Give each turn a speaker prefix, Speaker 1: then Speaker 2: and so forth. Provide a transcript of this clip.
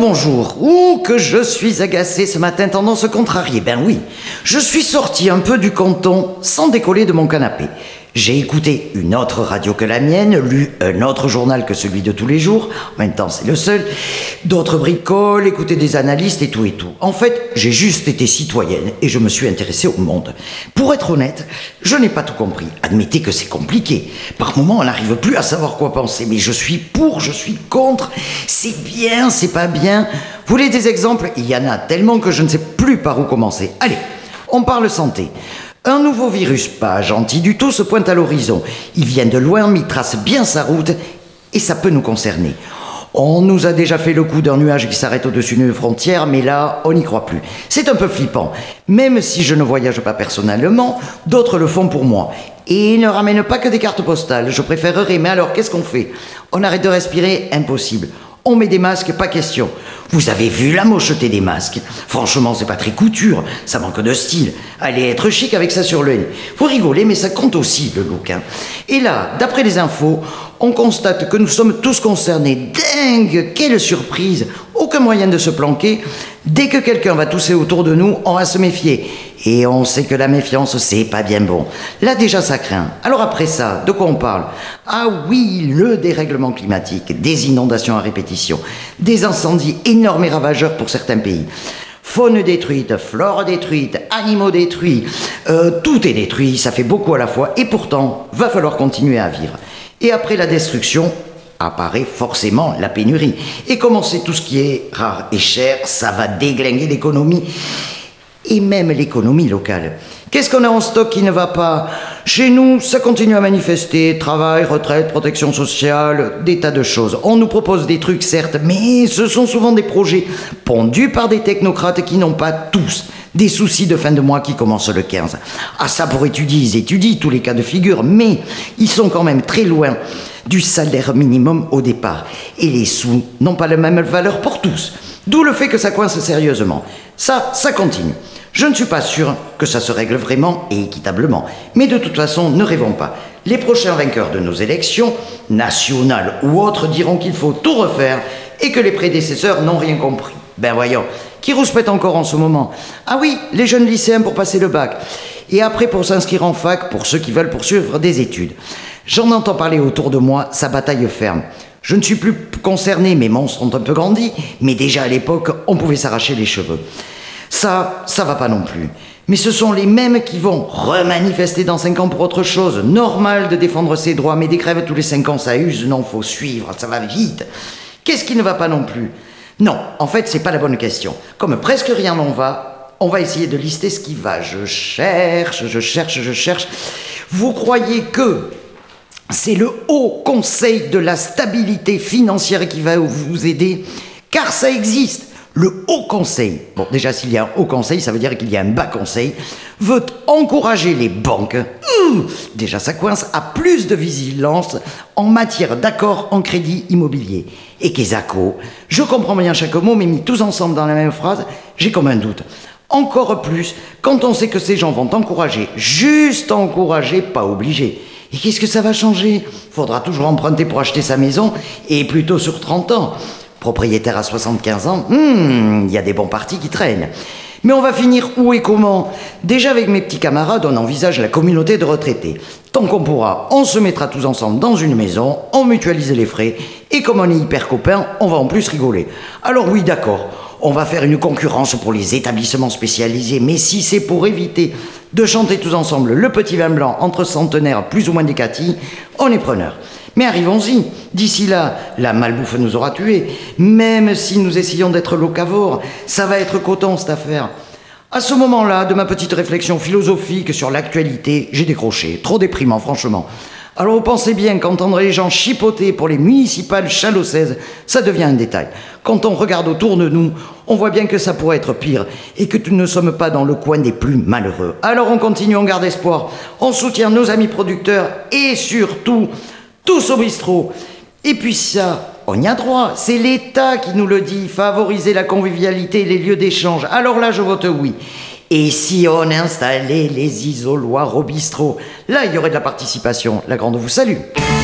Speaker 1: bonjour. Ouh, que je suis agacé ce matin, tendance contrariée. Ben oui, je suis sorti un peu du canton sans décoller de mon canapé. J'ai écouté une autre radio que la mienne, lu un autre journal que celui de tous les jours, en même temps c'est le seul, d'autres bricoles, écouté des analystes et tout et tout. En fait, j'ai juste été citoyenne et je me suis intéressée au monde. Pour être honnête, je n'ai pas tout compris. Admettez que c'est compliqué. Par moments, on n'arrive plus à savoir quoi penser, mais je suis pour, je suis contre, c'est bien, c'est pas bien. Vous voulez des exemples? Il y en a tellement que je ne sais plus par où commencer. Allez, on parle santé. Un nouveau virus, pas gentil du tout, se pointe à l'horizon. Il vient de loin, mais il trace bien sa route et ça peut nous concerner. On nous a déjà fait le coup d'un nuage qui s'arrête au-dessus d'une frontière, mais là, on n'y croit plus. C'est un peu flippant. Même si je ne voyage pas personnellement, d'autres le font pour moi. Et ils ne ramènent pas que des cartes postales. Je préférerais, mais alors, qu'est-ce qu'on fait? On arrête de respirer? Impossible. On met des masques, pas question. Vous avez vu la mocheté des masques? Franchement, c'est pas très couture, ça manque de style. Allez être chic avec ça sur le nez. Vous rigolez, mais ça compte aussi, le look. Et là, d'après les infos, on constate que nous sommes tous concernés. Dingue, quelle surprise! Aucun moyen de se planquer. Dès que quelqu'un va tousser autour de nous, on va se méfier. Et on sait que la méfiance, c'est pas bien bon. Là, déjà, ça craint. Alors après ça, de quoi on parle? Ah oui, le dérèglement climatique, des inondations à répétition, des incendies énormes et ravageurs pour certains pays. Faune détruite, flore détruite, animaux détruits, tout est détruit, ça fait beaucoup à la fois. Et pourtant, va falloir continuer à vivre. Et après la destruction, apparaît forcément la pénurie. Et comme on sait tout ce qui est rare et cher, ça va déglinguer l'économie. Et même l'économie locale. Qu'est-ce qu'on a en stock qui ne va pas? Chez nous, ça continue à manifester. Travail, retraite, protection sociale, des tas de choses. On nous propose des trucs, certes, mais ce sont souvent des projets pondus par des technocrates qui n'ont pas tous des soucis de fin de mois qui commencent le 15. Ah, ça pour étudier, ils étudient tous les cas de figure, mais ils sont quand même très loin du salaire minimum au départ. Et les sous n'ont pas la même valeur pour tous. D'où le fait que ça coince sérieusement. Ça continue. Je ne suis pas sûr que ça se règle vraiment et équitablement. Mais de toute façon, ne rêvons pas. Les prochains vainqueurs de nos élections, nationales ou autres, diront qu'il faut tout refaire et que les prédécesseurs n'ont rien compris. Ben voyons, qui rouspète encore en ce moment? Ah oui, les jeunes lycéens pour passer le bac. Et après pour s'inscrire en fac pour ceux qui veulent poursuivre des études. J'en entends parler autour de moi, sa bataille ferme. Je ne suis plus concerné, mes monstres ont un peu grandi, mais déjà à l'époque, on pouvait s'arracher les cheveux. Ça va pas non plus. Mais ce sont les mêmes qui vont remanifester dans 5 ans pour autre chose. Normal de défendre ses droits, mais des grèves tous les 5 ans, ça use. Non, faut suivre, ça va vite. Qu'est-ce qui ne va pas non plus? Non, en fait, c'est pas la bonne question. Comme presque rien n'en va, on va essayer de lister ce qui va. Je cherche. Vous croyez que c'est le Haut Conseil de la stabilité financière qui va vous aider? Car ça existe. Le Haut Conseil, bon déjà s'il y a un Haut Conseil, ça veut dire qu'il y a un Bas Conseil, veut encourager les banques, déjà ça coince, à plus de vigilance en matière d'accords en crédit immobilier. Et Kesako, je comprends bien chaque mot, mais mis tous ensemble dans la même phrase, j'ai comme un doute. Encore plus quand on sait que ces gens vont encourager, juste encourager, pas obliger. Et qu'est-ce que ça va changer? Faudra toujours emprunter pour acheter sa maison, et plutôt sur 30 ans. Propriétaire à 75 ans, il y a des bons partis qui traînent. Mais on va finir où et comment? Déjà avec mes petits camarades, on envisage la communauté de retraités. Tant qu'on pourra, on se mettra tous ensemble dans une maison, on mutualise les frais, et comme on est hyper copains, on va en plus rigoler. Alors oui, d'accord, on va faire une concurrence pour les établissements spécialisés, mais si c'est pour éviter de chanter tous ensemble le petit vin blanc entre centenaires plus ou moins décatis, on est preneurs. Mais arrivons-y, d'ici là, la malbouffe nous aura tués. Même si nous essayons d'être locavores, ça va être coton cette affaire. À ce moment-là, de ma petite réflexion philosophique sur l'actualité, j'ai décroché. Trop déprimant, franchement. Alors vous pensez bien qu'entendre les gens chipoter pour les municipales chalossaises, ça devient un détail. Quand on regarde autour de nous, on voit bien que ça pourrait être pire et que nous ne sommes pas dans le coin des plus malheureux. Alors on continue, on garde espoir, on soutient nos amis producteurs et surtout tous au bistrot. Et puis ça, on y a droit. C'est l'État qui nous le dit. Favoriser la convivialité et les lieux d'échange. Alors là, je vote oui. Et si on installait les isoloirs au bistrot? Là, il y aurait de la participation. La grande vous salue.